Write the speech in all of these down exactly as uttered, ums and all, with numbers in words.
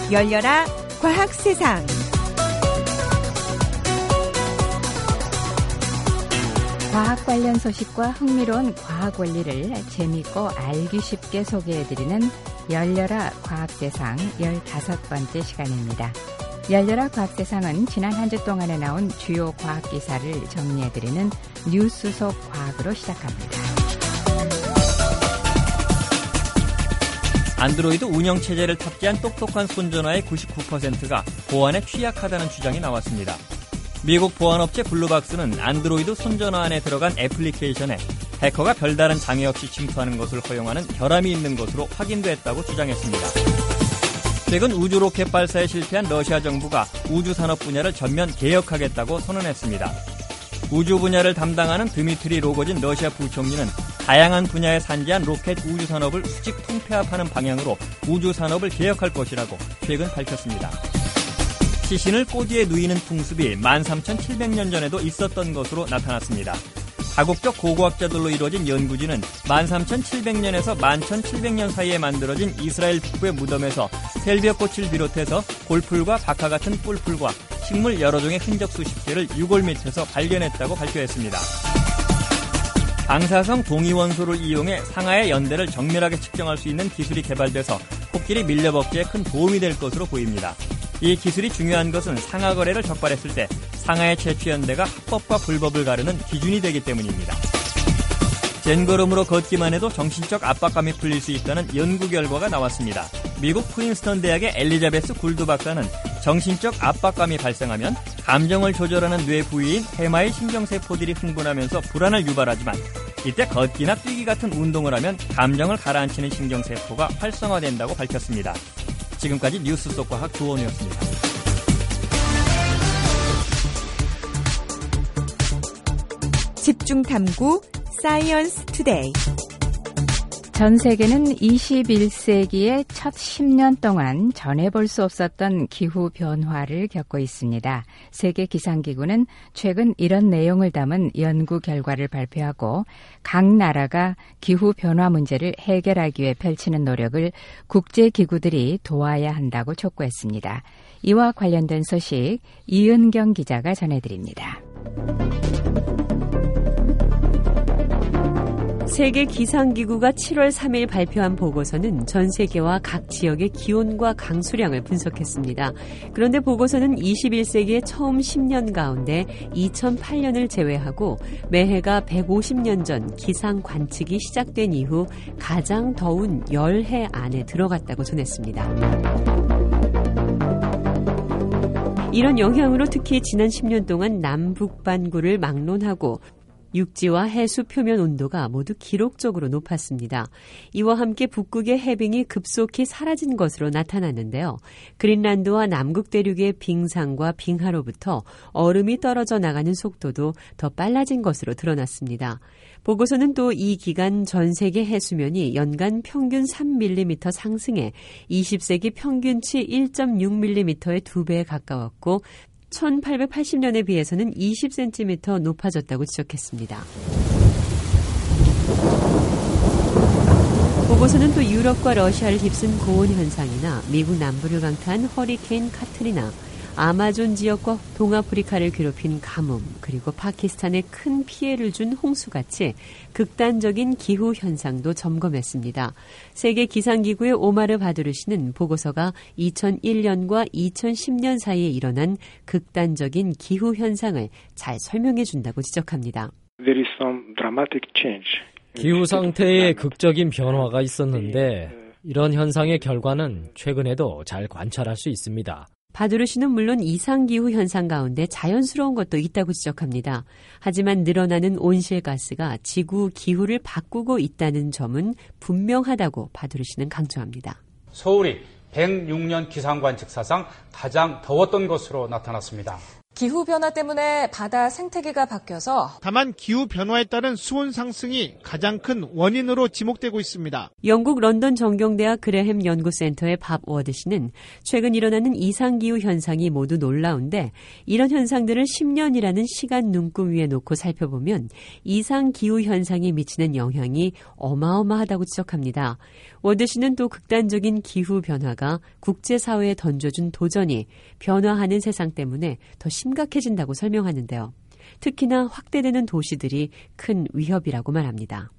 열려라 과학 세상. 과학 관련 소식과 흥미로운 과학 원리를 재미있고 알기 쉽게 소개해드리는 열려라 과학세상 열다섯 번째 시간입니다. 열려라 과학세상은 지난 한 주 동안에 나온 주요 과학기사를 정리해드리는 뉴스 속 과학으로 시작합니다. 안드로이드 운영체제를 탑재한 똑똑한 손전화의 구십구 퍼센트가 보안에 취약하다는 주장이 나왔습니다. 미국 보안업체 블루박스는 안드로이드 손전화 안에 들어간 애플리케이션에 해커가 별다른 장애 없이 침투하는 것을 허용하는 결함이 있는 것으로 확인됐다고 주장했습니다. 최근 우주 로켓 발사에 실패한 러시아 정부가 우주 산업 분야를 전면 개혁하겠다고 선언했습니다. 우주 분야를 담당하는 드미트리 로거진 러시아 부총리는 다양한 분야에 산재한 로켓 우주 산업을 수직 통폐합하는 방향으로 우주 산업을 개혁할 것이라고 최근 밝혔습니다. 시신을 꼬지에 누이는 풍습이 만 삼천칠백 년 전에도 있었던 것으로 나타났습니다. 다국적 고고학자들로 이루어진 연구진은 만 삼천칠백 년에서 만 천칠백 년 사이에 만들어진 이스라엘 북부의 무덤에서 셀비어꽃을 비롯해서 골풀과 박하 같은 뿔풀과 식물 여러 종의 흔적 수십 개를 유골 밑에서 발견했다고 발표했습니다. 방사성 동위원소를 이용해 상하의 연대를 정밀하게 측정할 수 있는 기술이 개발돼서 코끼리 밀려먹기에 큰 도움이 될 것으로 보입니다. 이 기술이 중요한 것은 상하 거래를 적발했을 때 상하의 채취 연대가 합법과 불법을 가르는 기준이 되기 때문입니다. 젠걸음으로 걷기만 해도 정신적 압박감이 풀릴 수 있다는 연구 결과가 나왔습니다. 미국 프린스턴 대학의 엘리자베스 굴드 박사는 정신적 압박감이 발생하면 감정을 조절하는 뇌 부위인 해마의 신경세포들이 흥분하면서 불안을 유발하지만 이때 걷기나 뛰기 같은 운동을 하면 감정을 가라앉히는 신경세포가 활성화된다고 밝혔습니다. 지금까지 뉴스 속 과학 조원이었습니다. 집중 탐구 사이언스 투데이. 전 세계는 이십일 세기의 첫 십 년 동안 전해볼 수 없었던 기후 변화를 겪고 있습니다. 세계기상기구는 최근 이런 내용을 담은 연구 결과를 발표하고 각 나라가 기후 변화 문제를 해결하기 위해 펼치는 노력을 국제기구들이 도와야 한다고 촉구했습니다. 이와 관련된 소식 이은경 기자가 전해드립니다. 세계기상기구가 칠월 삼일 발표한 보고서는 전 세계와 각 지역의 기온과 강수량을 분석했습니다. 그런데 보고서는 이십일 세기의 처음 십 년 가운데 이천팔 년을 제외하고 매해가 백오십 년 전 기상 관측이 시작된 이후 가장 더운 열 해 안에 들어갔다고 전했습니다. 이런 영향으로 특히 지난 십 년 동안 남북반구를 막론하고 육지와 해수 표면 온도가 모두 기록적으로 높았습니다. 이와 함께 북극의 해빙이 급속히 사라진 것으로 나타났는데요. 그린란드와 남극 대륙의 빙상과 빙하로부터 얼음이 떨어져 나가는 속도도 더 빨라진 것으로 드러났습니다. 보고서는 또 이 기간 전 세계 해수면이 연간 평균 삼 밀리미터 상승해 이십 세기 평균치 일 점 육 밀리미터의 두 배에 가까웠고 천팔백팔십 년에 비해서는 이십 센티미터 높아졌다고 지적했습니다. 보고서는 또 유럽과 러시아를 휩쓴 고온 현상이나 미국 남부를 강타한 허리케인 카트리나, 아마존 지역과 동아프리카를 괴롭힌 가뭄, 그리고 파키스탄에 큰 피해를 준 홍수같이 극단적인 기후 현상도 점검했습니다. 세계기상기구의 오마르 바두르 씨는 보고서가 이천일 년과 이천십 년 사이에 일어난 극단적인 기후 현상을 잘 설명해 준다고 지적합니다. There is some dramatic change. 기후 상태에 극적인 변화가 있었는데 이런 현상의 결과는 최근에도 잘 관찰할 수 있습니다. 바두르 씨는 물론 이상기후 현상 가운데 자연스러운 것도 있다고 지적합니다. 하지만 늘어나는 온실가스가 지구 기후를 바꾸고 있다는 점은 분명하다고 바두르 씨는 강조합니다. 서울이 백육 년 기상관측사상 가장 더웠던 것으로 나타났습니다. 기후변화 때문에 바다 생태계가 바뀌어서 다만 기후변화에 따른 수온 상승이 가장 큰 원인으로 지목되고 있습니다. 영국 런던 정경대학 그레햄 연구센터의 밥 워드 씨는 최근 일어나는 이상기후 현상이 모두 놀라운데 이런 현상들을 십 년이라는 시간 눈금 위에 놓고 살펴보면 이상기후 현상이 미치는 영향이 어마어마하다고 지적합니다. 워드 씨는 또 극단적인 기후변화가 국제사회에 던져준 도전이 변화하는 세상 때문에 더 심각해진다고 설명하는데요. 특히나 확대되는 도시들이 큰 위협이라고 말합니다.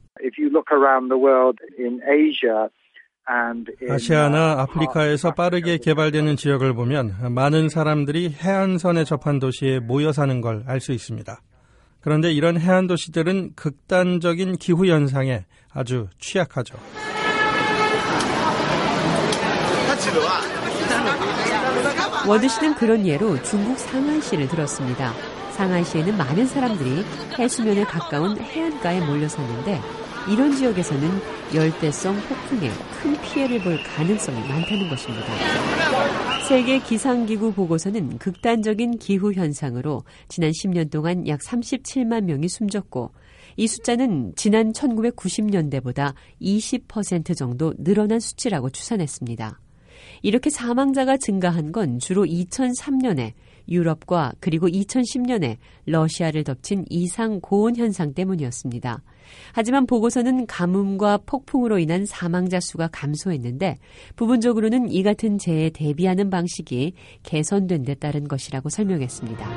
아시아나 아프리카에서 빠르게 개발되는 지역을 보면 많은 사람들이 해안선에 접한 도시에 모여 사는 걸 알 수 있습니다. 그런데 이런 해안 도시들은 극단적인 기후 현상에 아주 취약하죠. 워드 씨는 그런 예로 중국 상하이시를 들었습니다. 상하이시에는 많은 사람들이 해수면에 가까운 해안가에 몰려 사는데 이런 지역에서는 열대성 폭풍에 큰 피해를 볼 가능성이 많다는 것입니다. 세계 기상기구 보고서는 극단적인 기후 현상으로 지난 십 년 동안 약 삼십칠만 명이 숨졌고 이 숫자는 지난 천구백구십 년대보다 이십 퍼센트 정도 늘어난 수치라고 추산했습니다. 이렇게 사망자가 증가한 건 주로 이천삼 년에 유럽과 그리고 이천십 년에 러시아를 덮친 이상 고온 현상 때문이었습니다. 하지만 보고서는 가뭄과 폭풍으로 인한 사망자 수가 감소했는데 부분적으로는 이 같은 재해에 대비하는 방식이 개선된 데 따른 것이라고 설명했습니다.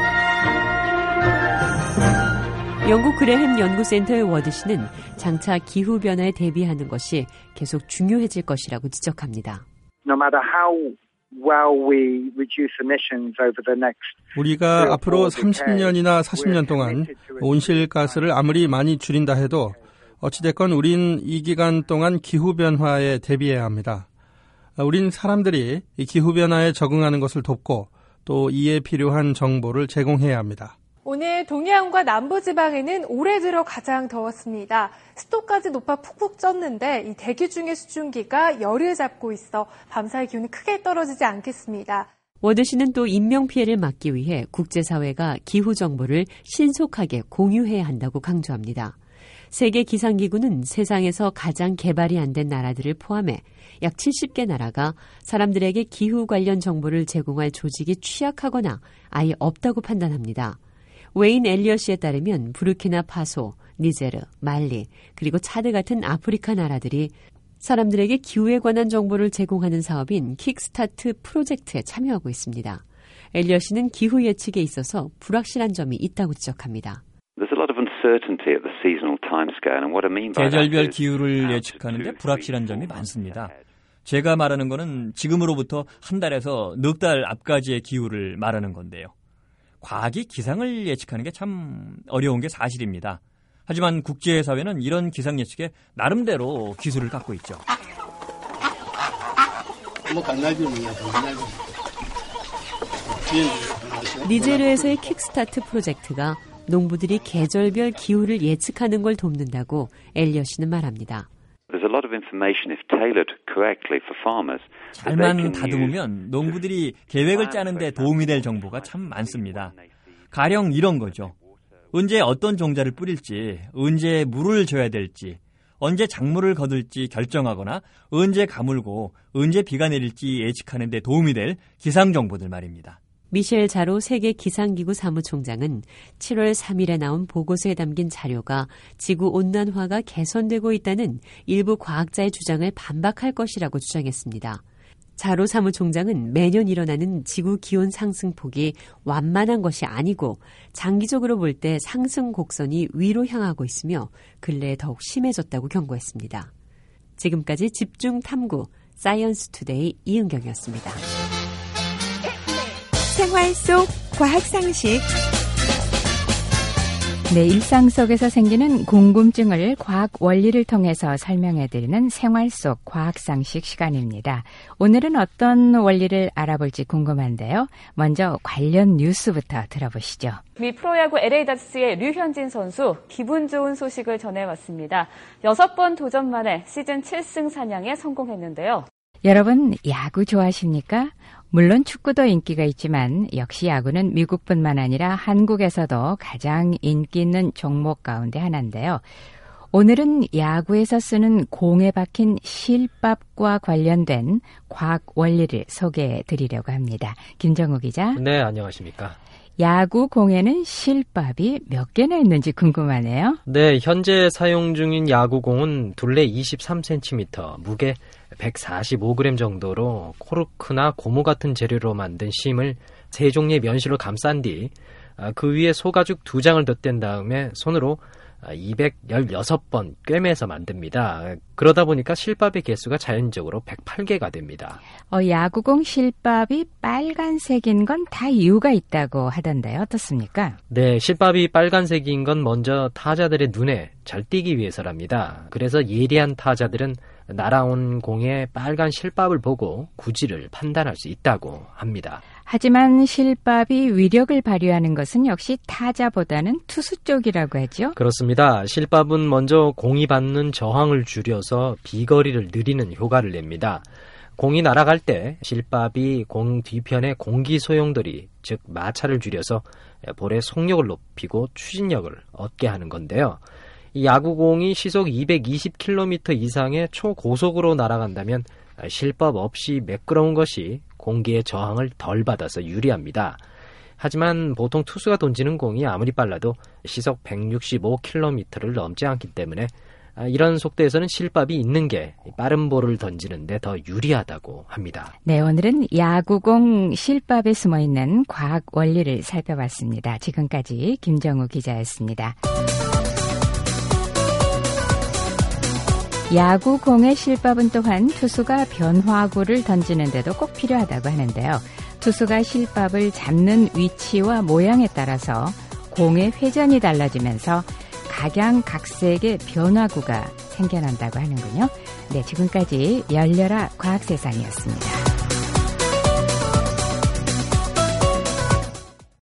영국 그레햄 연구센터의 워드 씨는 장차 기후변화에 대비하는 것이 계속 중요해질 것이라고 지적합니다. No matter how well we reduce emissions over the next 우리가 앞으로 삼십 년이나 사십 년 동안 온실가스를 아무리 많이 줄인다 해도 어찌됐건 우린 이 기간 동안 기후변화에 대비해야 합니다. 우린 사람들이 이 기후변화에 적응하는 것을 돕고 또 이에 필요한 정보를 제공해야 합니다. 오늘 동해안과 남부지방에는 올해 들어 가장 더웠습니다. 습도까지 높아 푹푹 쪘는데 이 대기 중의 수증기가 열을 잡고 있어 밤사이 기온이 크게 떨어지지 않겠습니다. 워드 씨는 또 인명피해를 막기 위해 국제사회가 기후정보를 신속하게 공유해야 한다고 강조합니다. 세계기상기구는 세상에서 가장 개발이 안 된 나라들을 포함해 약 칠십 개 나라가 사람들에게 기후 관련 정보를 제공할 조직이 취약하거나 아예 없다고 판단합니다. 웨인 엘리엇에 따르면 부르키나파소, 니제르, 말리, 그리고 차드 같은 아프리카 나라들이 사람들에게 기후에 관한 정보를 제공하는 사업인 킥스타트 프로젝트에 참여하고 있습니다. 엘리엇은 기후 예측에 있어서 불확실한 점이 있다고 지적합니다. 계절별 기후를 예측하는데 불확실한 점이 많습니다. 제가 말하는 거는 지금으로부터 한 달에서 넉 달 앞까지의 기후를 말하는 건데요. 과학이 기상을 예측하는 게 참 어려운 게 사실입니다. 하지만 국제사회는 이런 기상 예측에 나름대로 기술을 갖고 있죠. 니제르에서의 킥스타트 프로젝트가 농부들이 계절별 기후를 예측하는 걸 돕는다고 엘리엇은 말합니다. 잘만 다듬으면 농부들이 계획을 짜는 데 도움이 될 정보가 참 많습니다. 가령 이런 거죠. 언제 어떤 종자를 뿌릴지, 언제 물을 줘야 될지, 언제 작물을 거둘지 결정하거나 언제 가물고 언제 비가 내릴지 예측하는 데 도움이 될 기상 정보들 말입니다. 미셸 자로 세계기상기구 사무총장은 칠월 삼일에 나온 보고서에 담긴 자료가 지구온난화가 개선되고 있다는 일부 과학자의 주장을 반박할 것이라고 주장했습니다. 자로 사무총장은 매년 일어나는 지구 기온 상승폭이 완만한 것이 아니고 장기적으로 볼 때 상승 곡선이 위로 향하고 있으며 근래에 더욱 심해졌다고 경고했습니다. 지금까지 집중 탐구 사이언스 투데이 이은경이었습니다. 생활 속 과학 상식. 네, 일상 속에서 생기는 궁금증을 과학 원리를 통해서 설명해드리는 생활 속 과학 상식 시간입니다. 오늘은 어떤 원리를 알아볼지 궁금한데요. 먼저 관련 뉴스부터 들어보시죠. 미 프로야구 엘에이 다저스의 류현진 선수 기분 좋은 소식을 전해왔습니다. 여섯 번 도전 만에 시즌 칠 승 사냥에 성공했는데요. 여러분 야구 좋아하십니까? 물론 축구도 인기가 있지만 역시 야구는 미국뿐만 아니라 한국에서도 가장 인기 있는 종목 가운데 하나인데요. 오늘은 야구에서 쓰는 공에 박힌 실밥과 관련된 과학 원리를 소개해 드리려고 합니다. 김정우 기자. 네, 안녕하십니까. 야구 공에는 실밥이 몇 개나 있는지 궁금하네요. 네, 현재 사용 중인 야구공은 둘레 이십삼 센티미터, 무게 백사십오 그램 정도로 코르크나 고무 같은 재료로 만든 심을 세 종류의 면실로 감싼 뒤 그 위에 소가죽 두 장을 덧댄 다음에 손으로 이백십육 번 꿰매서 만듭니다. 그러다 보니까 실밥의 개수가 자연적으로 백팔 개가 됩니다. 어, 야구공 실밥이 빨간색인 건 다 이유가 있다고 하던데요. 어떻습니까? 네, 실밥이 빨간색인 건 먼저 타자들의 눈에 잘 띄기 위해서랍니다. 그래서 예리한 타자들은 날아온 공의 빨간 실밥을 보고 구질을 판단할 수 있다고 합니다. 하지만 실밥이 위력을 발휘하는 것은 역시 타자보다는 투수 쪽이라고 하죠? 그렇습니다. 실밥은 먼저 공이 받는 저항을 줄여서 비거리를 늘리는 효과를 냅니다. 공이 날아갈 때 실밥이 공 뒤편의 공기 소용돌이, 즉 마찰을 줄여서 볼의 속력을 높이고 추진력을 얻게 하는 건데요. 이 야구공이 시속 이백이십 킬로미터 이상의 초고속으로 날아간다면 실밥 없이 매끄러운 것이 공기의 저항을 덜 받아서 유리합니다. 하지만 보통 투수가 던지는 공이 아무리 빨라도 시속 백육십오 킬로미터를 넘지 않기 때문에 이런 속도에서는 실밥이 있는 게 빠른 볼을 던지는 데 더 유리하다고 합니다. 네, 오늘은 야구공 실밥에 숨어있는 과학 원리를 살펴봤습니다. 지금까지 김정우 기자였습니다. 야구공의 실밥은 또한 투수가 변화구를 던지는 데도 꼭 필요하다고 하는데요. 투수가 실밥을 잡는 위치와 모양에 따라서 공의 회전이 달라지면서 각양각색의 변화구가 생겨난다고 하는군요. 네, 지금까지 열려라 과학세상이었습니다.